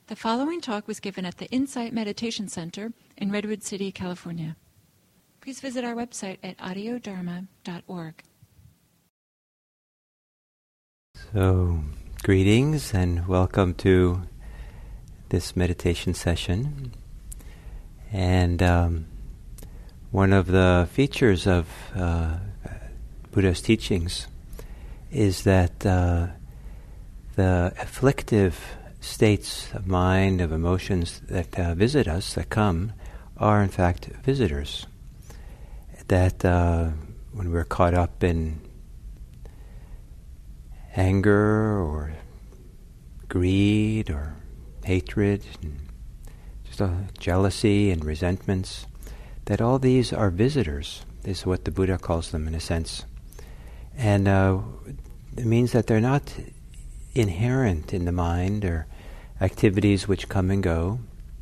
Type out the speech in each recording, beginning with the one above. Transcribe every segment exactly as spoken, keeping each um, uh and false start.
The following talk was given at the Insight Meditation Center in Redwood City, California. Please visit our website at audio dharma dot org. So, greetings and welcome to this meditation session. And um, one of the features of uh, Buddha's teachings is that uh, the afflictive states of mind, of emotions that uh, visit us, that come, are in fact visitors. That uh, when we're caught up in anger or greed or hatred, and just uh, jealousy and resentments, that all these are visitors, is what the Buddha calls them in a sense. And uh, it means that they're not inherent in the mind or activities which come and go.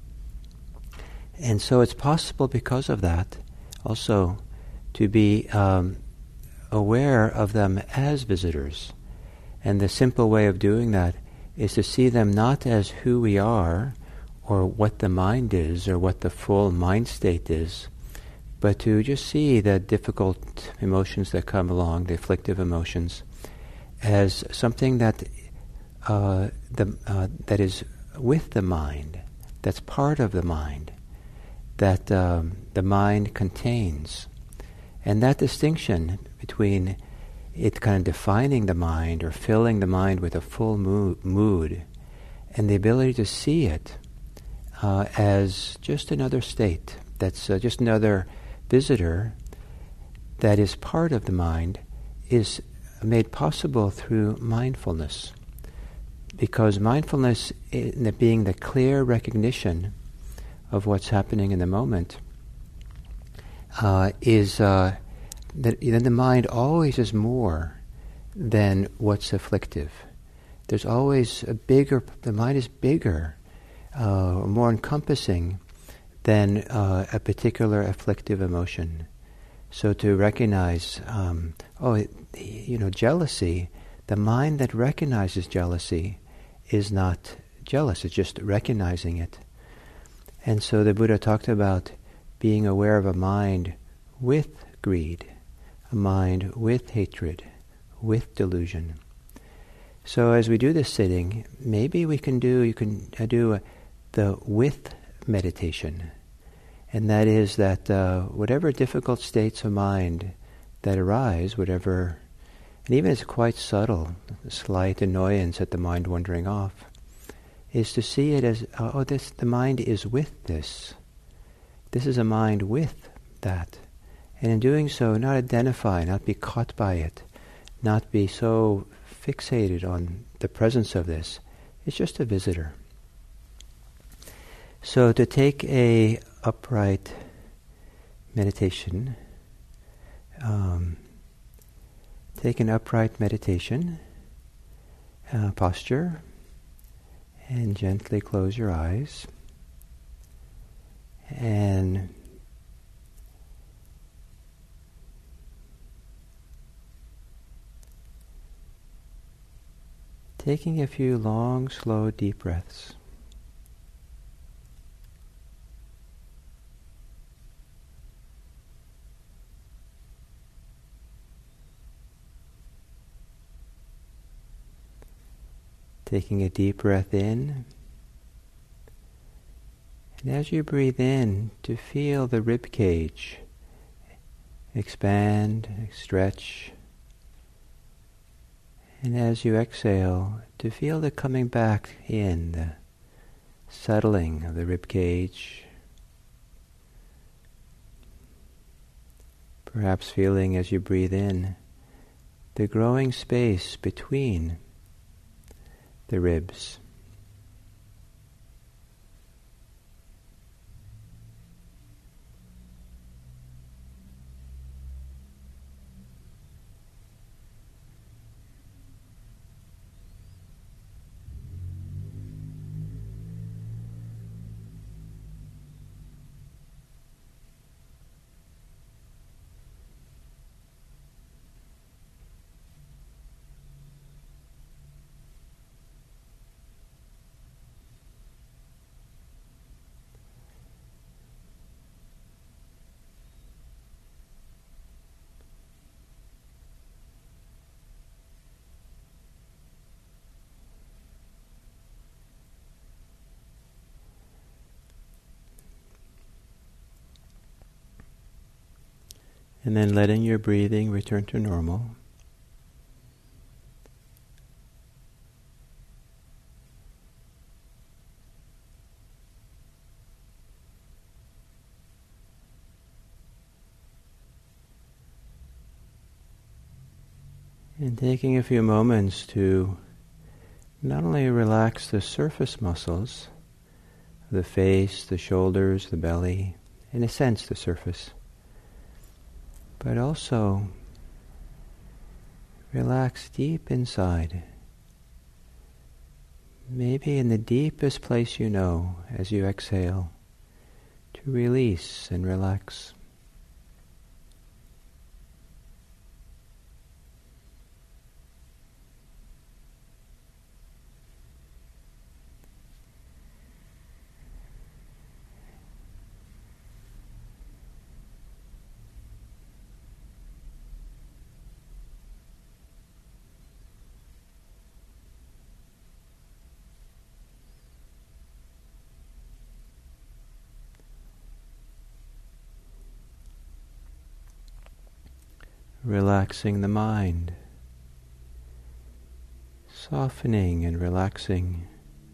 And so it's possible because of that also to be um, aware of them as visitors. And the simple way of doing that is to see them not as who we are or what the mind is or what the full mind state is, but to just see the difficult emotions that come along, the afflictive emotions, as something that uh, the uh, that is with the mind, that's part of the mind, that um, the mind contains. And that distinction between it kind of defining the mind or filling the mind with a full mo- mood and the ability to see it uh, as just another state, that's uh, just another visitor that is part of the mind, is made possible through mindfulness. Because mindfulness, in it being the clear recognition of what's happening in the moment, uh, is uh, that then the mind always is more than what's afflictive. There's always a bigger, the mind is bigger, uh, more encompassing than uh, a particular afflictive emotion. So to recognize, um, oh, it, you know, jealousy, the mind that recognizes jealousy is not jealous, it's just recognizing it. And so the Buddha talked about being aware of a mind with greed, a mind with hatred, with delusion. So as we do this sitting, maybe we can do, you can do uh, the with meditation. And that is that uh, whatever difficult states of mind that arise, whatever, and even it's quite subtle, slight annoyance at the mind wandering off, is to see it as, uh, oh, this, the mind is with this. This is a mind with that. And in doing so, not identify, not be caught by it, not be so fixated on the presence of this. It's just a visitor. So to take a upright meditation, um, take an upright meditation uh, posture and gently close your eyes and taking a few long, slow, deep breaths. Taking a deep breath in, and as you breathe in, to feel the rib cage expand, stretch, and as you exhale, to feel the coming back in, the settling of the rib cage, perhaps feeling as you breathe in the growing space between the ribs. And then letting your breathing return to normal. And taking a few moments to not only relax the surface muscles, the face, the shoulders, the belly, in a sense the surface, but also relax deep inside, maybe in the deepest place you know as you exhale, to release and relax. Relaxing the mind, softening and relaxing.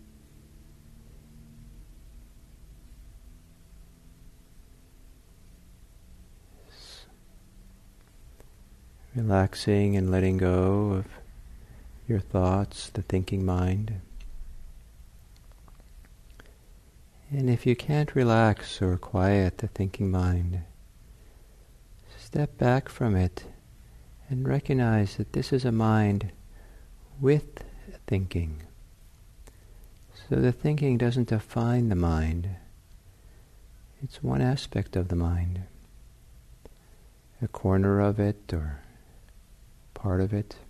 Relaxing and letting go of your thoughts, the thinking mind. And if you can't relax or quiet the thinking mind, step back from it and recognize that this is a mind with thinking. So the thinking doesn't define the mind. It's one aspect of the mind, a corner of it or part of it.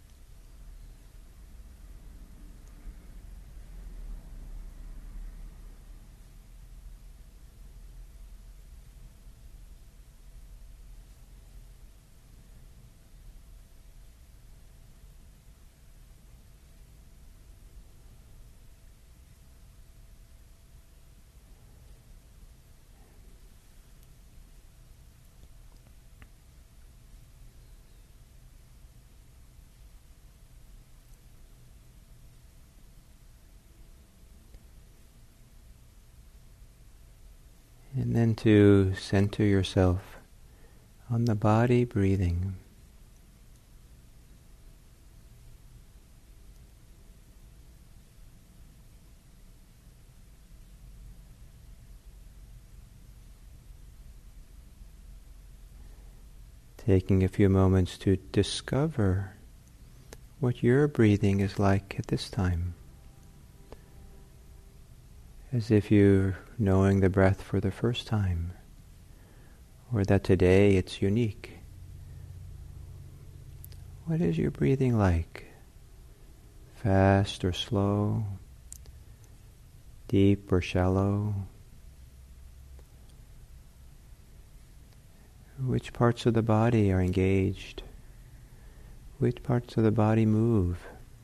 And then to center yourself on the body breathing. Taking a few moments to discover what your breathing is like at this time. As if you're knowing the breath for the first time, or that today it's unique. What is your breathing like? Fast or slow? Deep or shallow? Which parts of the body are engaged? Which parts of the body move?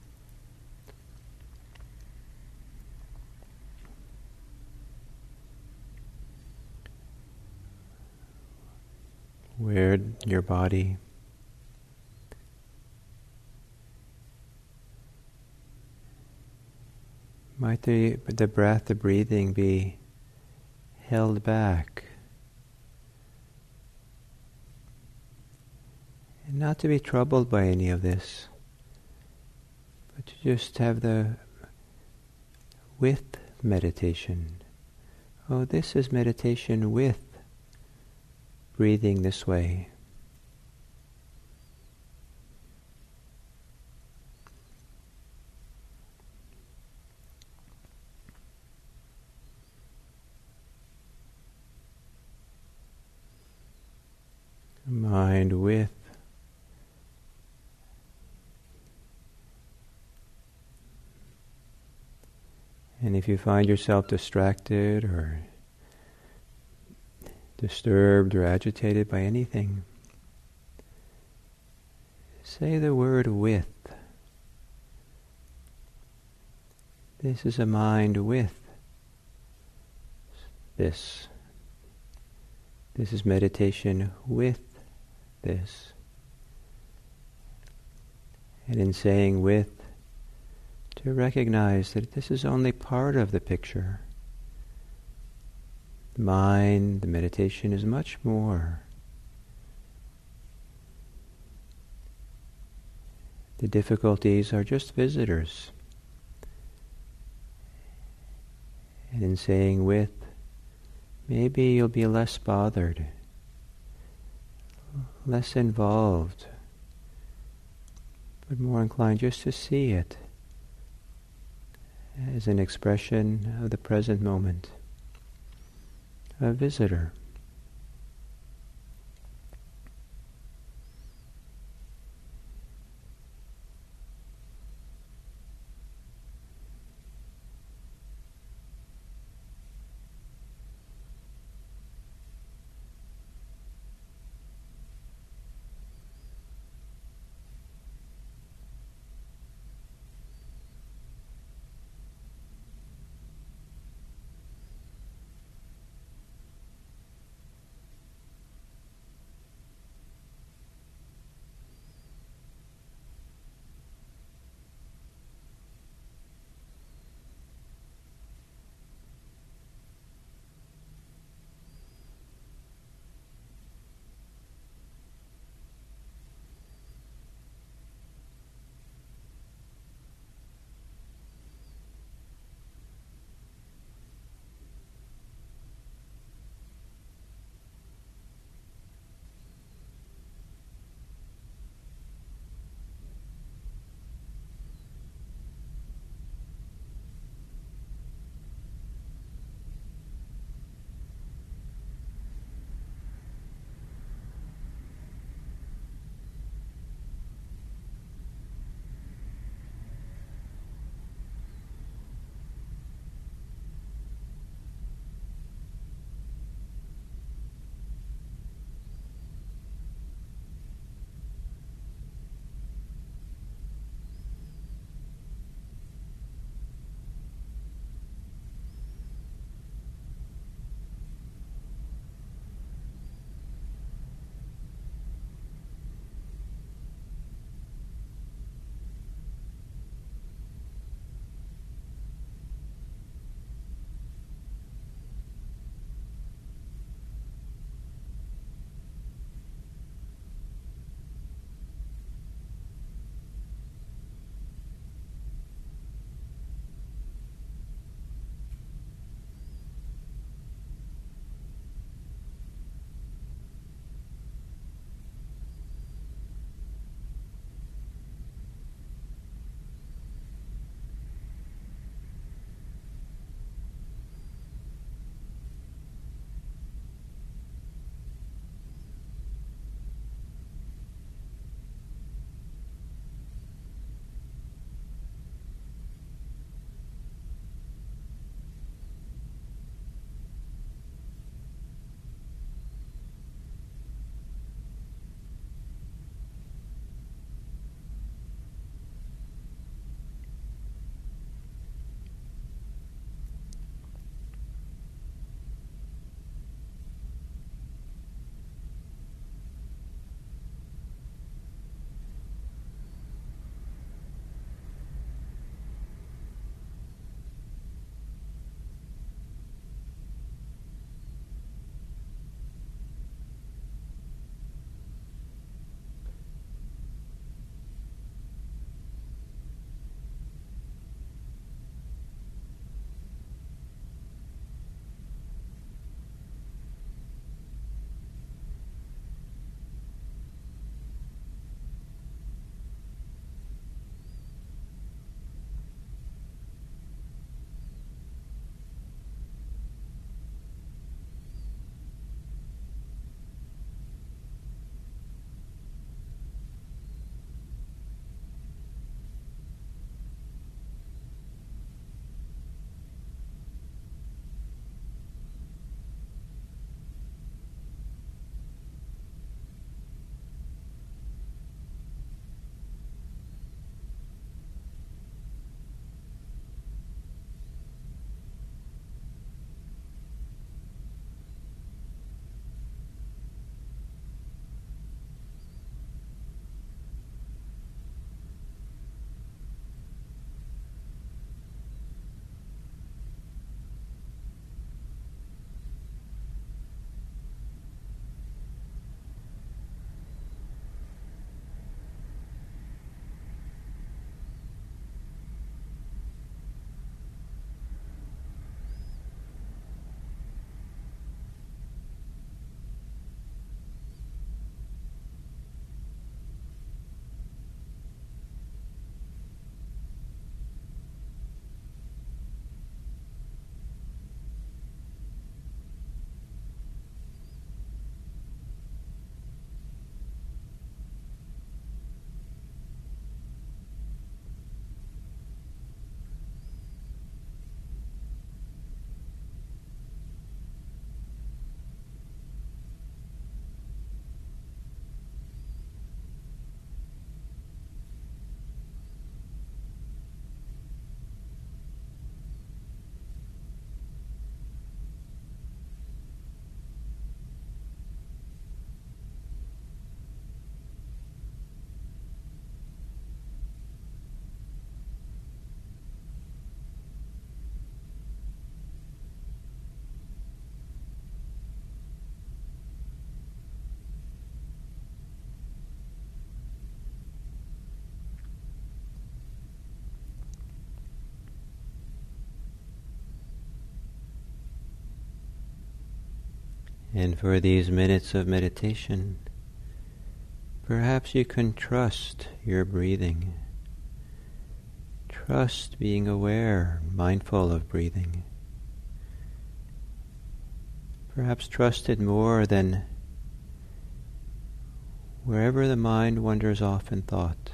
Where your body might the, the breath, the breathing be held back, and not to be troubled by any of this, but to just have the with meditation. Oh, this is meditation with breathing this way. Mind with and if you find yourself distracted or disturbed or agitated by anything, say the word with. This is a mind with this. This is meditation with this. And in saying with, to recognize that this is only part of the picture. The mind, the meditation is much more. The difficulties are just visitors. And in saying with, maybe you'll be less bothered, less involved, but more inclined just to see it as an expression of the present moment, a visitor. And for these minutes of meditation, perhaps you can trust your breathing. Trust being aware, mindful of breathing. Perhaps trust it more than wherever the mind wanders off in thought.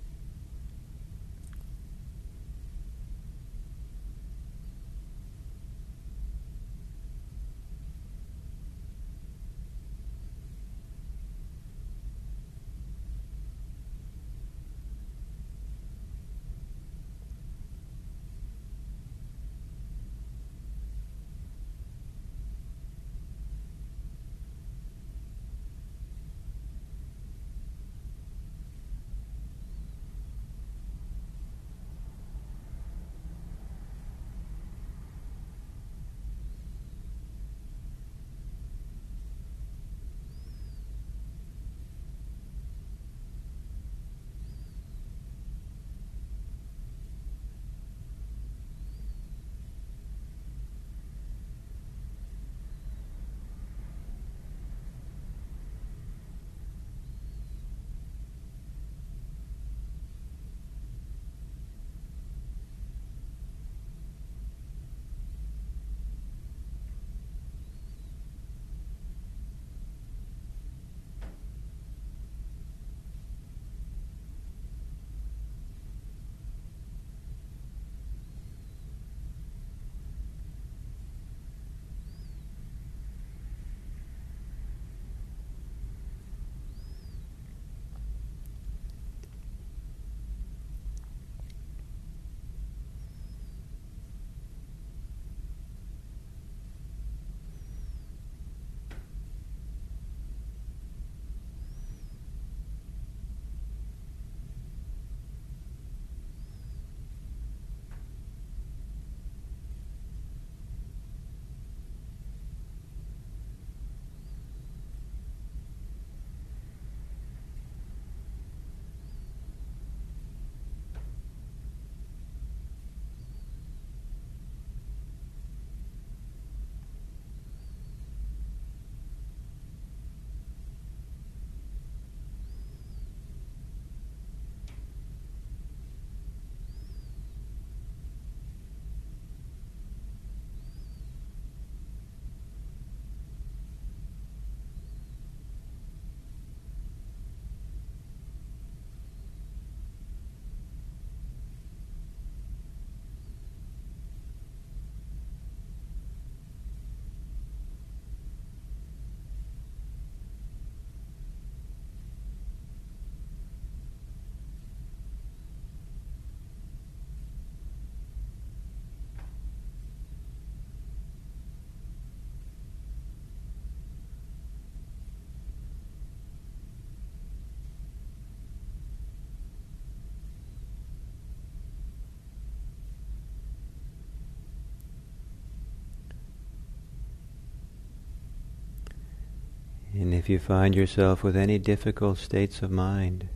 And if you find yourself with any difficult states of mind,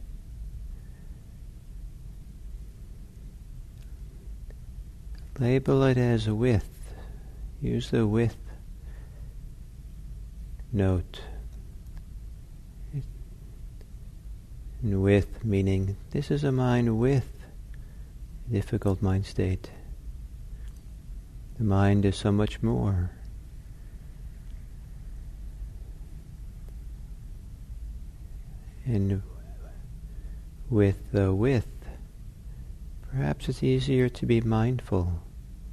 label it as with. Use the with note. And with meaning this is a mind with a difficult mind state. The mind is so much more. And with the with, perhaps it's easier to be mindful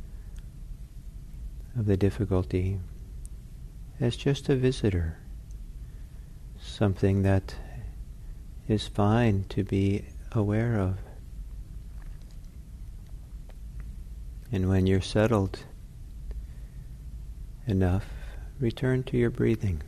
of the difficulty as just a visitor, something that is fine to be aware of. And when you're settled enough, return to your breathing.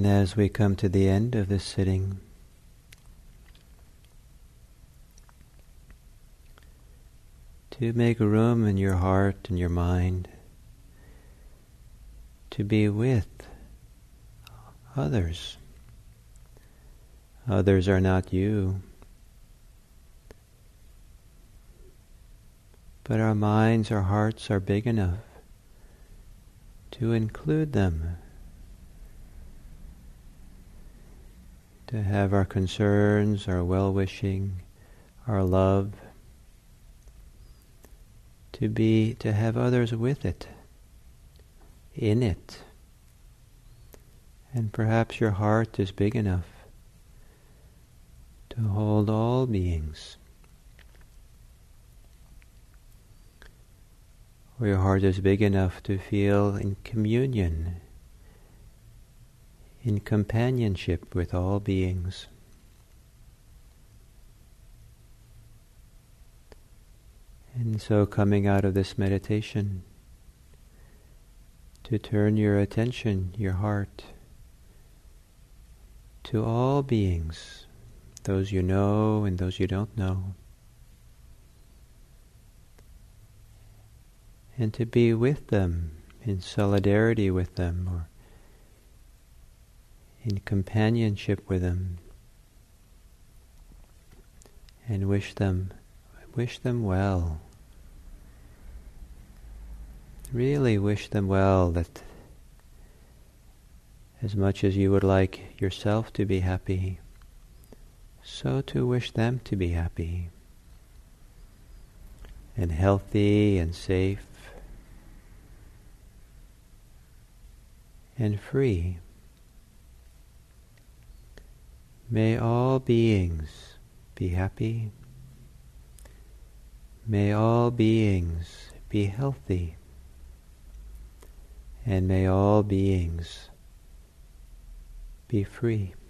And as we come to the end of this sitting, to make room in your heart and your mind to be with others. Others are not you, but our minds, our hearts are big enough to include them, to have our concerns, our well-wishing, our love, to be, to have others with it, in it. And perhaps your heart is big enough to hold all beings. Or your heart is big enough to feel in communion, in companionship with all beings. And so coming out of this meditation, to turn your attention, your heart, to all beings, those you know and those you don't know, and to be with them, in solidarity with them, or in companionship with them, and wish them, wish them well. Really wish them well, that as much as you would like yourself to be happy, so to wish them to be happy and healthy and safe and free. May all beings be happy. May all beings be healthy. And may all beings be free.